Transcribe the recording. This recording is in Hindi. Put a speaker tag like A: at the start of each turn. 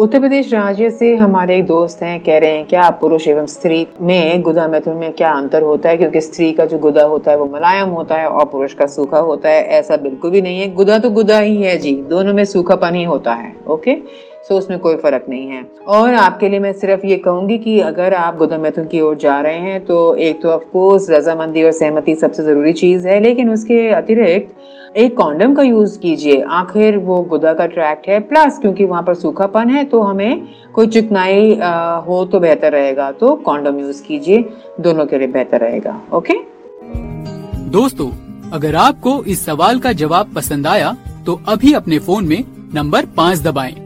A: उत्तर प्रदेश राज्य से हमारे एक दोस्त हैं, कह रहे हैं क्या पुरुष एवं स्त्री में गुदा मैथुन में क्या अंतर होता है, क्योंकि स्त्री का जो गुदा होता है वो मुलायम होता है और पुरुष का सूखा होता है। ऐसा बिल्कुल भी नहीं है, गुदा तो गुदा ही है जी, दोनों में सूखापन ही होता है। ओके, सो उसमें कोई फर्क नहीं है। और आपके लिए मैं सिर्फ ये कहूंगी कि अगर आप गुदा मैथुन की ओर जा रहे हैं तो एक तो ऑफकोर्स रजामंदी और सहमति सबसे जरूरी चीज है, लेकिन उसके अतिरिक्त एक कॉन्डम का यूज कीजिए। आखिर वो गुदा का ट्रैक्ट है, प्लस क्योंकि वहां पर सूखापन है तो हमें कोई चिकनाई हो तो बेहतर रहेगा, तो कॉन्डम यूज कीजिए, दोनों के लिए बेहतर रहेगा। ओके
B: दोस्तों, अगर आपको इस सवाल का जवाब पसंद आया तो अभी अपने फोन में नंबर 5 दबाएं।